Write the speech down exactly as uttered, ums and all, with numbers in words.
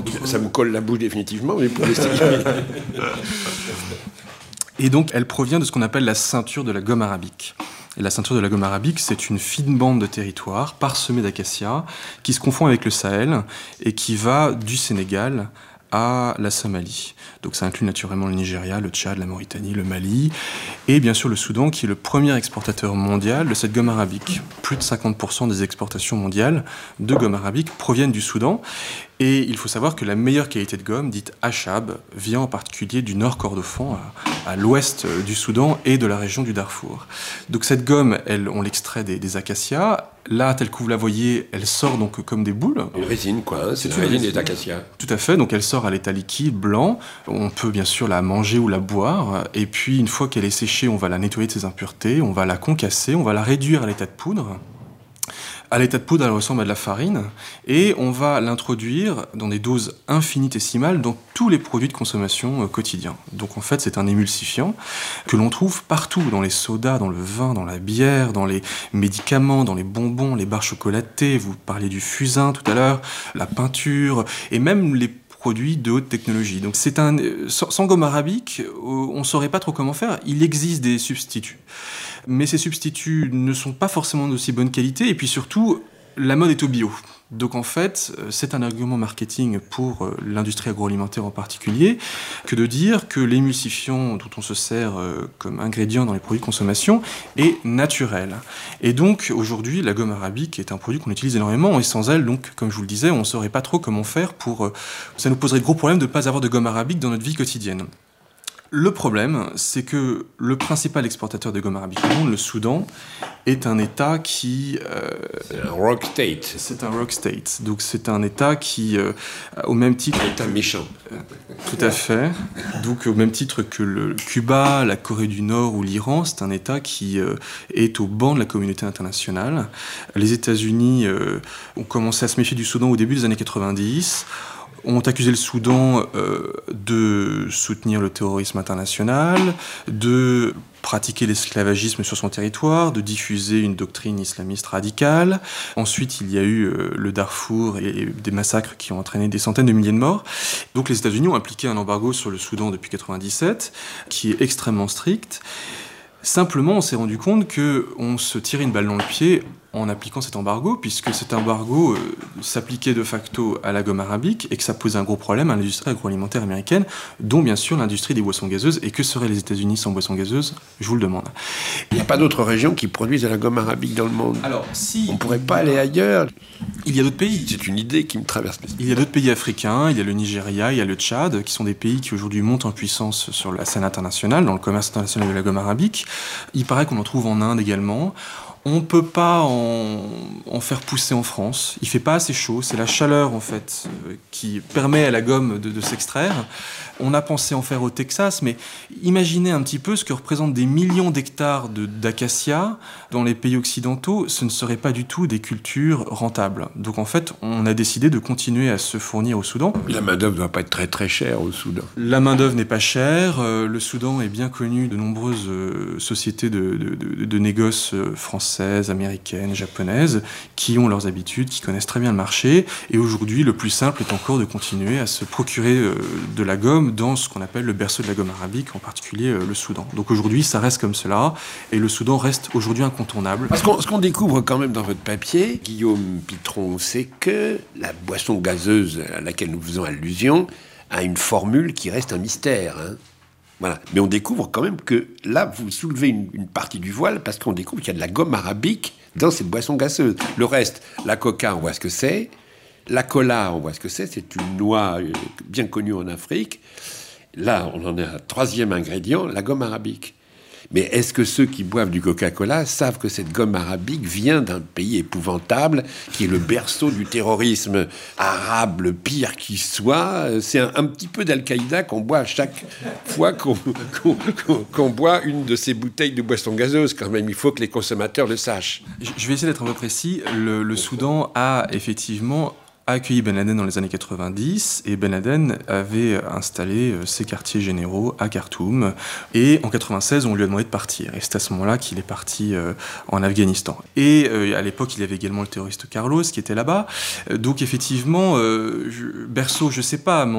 entre... Ça me colle la bouche définitivement, mais pour essayer... Et donc, elle provient de ce qu'on appelle la ceinture de la gomme arabique. Et la ceinture de la gomme arabique, c'est une fine bande de territoire parsemée d'acacias qui se confond avec le Sahel et qui va du Sénégal à la Somalie. Donc ça inclut naturellement le Nigeria, le Tchad, la Mauritanie, le Mali et bien sûr le Soudan qui est le premier exportateur mondial de cette gomme arabique. Plus de cinquante pour cent des exportations mondiales de gomme arabique proviennent du Soudan. Et il faut savoir que la meilleure qualité de gomme, dite Achab, vient en particulier du nord Kordofan, à, à l'ouest du Soudan et de la région du Darfour. Donc cette gomme, elle, on l'extrait des, des acacias. Là, telle que vous la voyez, elle sort donc comme des boules. Une résine, quoi. Hein, c'est, c'est une résine des acacias. Tout à fait. Donc elle sort à l'état liquide, blanc. On peut bien sûr la manger ou la boire. Et puis, une fois qu'elle est séchée, on va la nettoyer de ses impuretés, on va la concasser, on va la réduire à l'état de poudre. À l'état de poudre, elle ressemble à de la farine, et on va l'introduire dans des doses infinitésimales dans tous les produits de consommation euh, quotidiens. Donc en fait, c'est un émulsifiant que l'on trouve partout, dans les sodas, dans le vin, dans la bière, dans les médicaments, dans les bonbons, les barres chocolatées, vous parliez du fusain tout à l'heure, la peinture, et même les produits de haute technologie. Donc c'est un sans, sans gomme arabique, on ne saurait pas trop comment faire. Il existe des substituts, mais ces substituts ne sont pas forcément d'aussi bonne qualité. Et puis surtout, la mode est au bio. Donc en fait, c'est un argument marketing pour l'industrie agroalimentaire en particulier, que de dire que l'émulsifiant dont on se sert comme ingrédient dans les produits de consommation est naturel. Et donc aujourd'hui, la gomme arabique est un produit qu'on utilise énormément, et sans elle, donc, comme je vous le disais, on ne saurait pas trop comment faire pour... Ça nous poserait de gros problèmes de ne pas avoir de gomme arabique dans notre vie quotidienne. Le problème, c'est que le principal exportateur de gomme arabique au monde, le Soudan, est un État qui... Euh, c'est un rock state. C'est un rock state. Donc c'est un État qui, euh, au même titre... Un État méchant. Euh, tout à fait. Donc au même titre que le Cuba, la Corée du Nord ou l'Iran, c'est un État qui euh, est au banc de la communauté internationale. Les États-Unis euh, ont commencé à se méfier du Soudan au début des années quatre-vingt-dix, ont accusé le Soudan euh, de soutenir le terrorisme international, de pratiquer l'esclavagisme sur son territoire, de diffuser une doctrine islamiste radicale. Ensuite, il y a eu euh, le Darfour et, et des massacres qui ont entraîné des centaines de milliers de morts. Donc les États-Unis ont appliqué un embargo sur le Soudan depuis quatre-vingt-dix-sept, qui est extrêmement strict. Simplement, on s'est rendu compte qu'on se tirait une balle dans le pied en appliquant cet embargo, puisque cet embargo euh, s'appliquait de facto à la gomme arabique et que ça posait un gros problème à l'industrie agroalimentaire américaine, dont bien sûr l'industrie des boissons gazeuses. Et que seraient les États-Unis sans boissons gazeuses ? Je vous le demande. Il n'y a pas d'autres régions qui produisent de la gomme arabique dans le monde ? Alors, si... On ne pourrait pas aller ailleurs ? Il y a d'autres pays. C'est une idée qui me traverse l'esprit. Il y a d'autres pays africains, il y a le Nigeria, il y a le Tchad, qui sont des pays qui aujourd'hui montent en puissance sur la scène internationale, dans le commerce international de la gomme arabique. Il paraît qu'on en trouve en Inde également. On ne peut pas en, en faire pousser en France. Il ne fait pas assez chaud. C'est la chaleur, en fait, euh, qui permet à la gomme de, de s'extraire. On a pensé en faire au Texas, mais imaginez un petit peu ce que représentent des millions d'hectares de, d'acacias dans les pays occidentaux. Ce ne seraient pas du tout des cultures rentables. Donc, en fait, on a décidé de continuer à se fournir au Soudan. La main-d'œuvre ne doit pas être très très chère au Soudan. La main-d'œuvre n'est pas chère. Euh, le Soudan est bien connu de nombreuses euh, sociétés de, de, de, de négoce euh, françaises, américaines, japonaises, qui ont leurs habitudes, qui connaissent très bien le marché. Et aujourd'hui, le plus simple est encore de continuer à se procurer euh, de la gomme dans ce qu'on appelle le berceau de la gomme arabique, en particulier euh, le Soudan. Donc aujourd'hui, ça reste comme cela, et le Soudan reste aujourd'hui incontournable. Parce qu'on, ce qu'on découvre quand même dans votre papier, Guillaume Pitron, c'est que la boisson gazeuse à laquelle nous faisons allusion a une formule qui reste un mystère, hein. Voilà. Mais on découvre quand même que là, vous soulevez une, une partie du voile parce qu'on découvre qu'il y a de la gomme arabique dans cette boisson gazeuse. Le reste, la coca, on voit ce que c'est. La cola, on voit ce que c'est. C'est une noix bien connue en Afrique. Là, on en a un troisième ingrédient, la gomme arabique. Mais est-ce que ceux qui boivent du Coca-Cola savent que cette gomme arabique vient d'un pays épouvantable, qui est le berceau du terrorisme arabe, le pire qui soit ? C'est un, un petit peu d'Al-Qaïda qu'on boit à chaque fois qu'on, qu'on, qu'on, qu'on boit une de ces bouteilles de boisson gazeuse. Quand même, il faut que les consommateurs le sachent. Je vais essayer d'être un peu précis. Le, le Soudan a effectivement a accueilli Ben Laden dans les années quatre-vingt-dix, et Ben Laden avait installé ses quartiers généraux à Khartoum, et en quatre-vingt-seize, on lui a demandé de partir, et c'est à ce moment-là qu'il est parti euh, en Afghanistan. Et euh, à l'époque, il y avait également le terroriste Carlos qui était là-bas, donc effectivement, euh, je, berceau, je sais pas, mais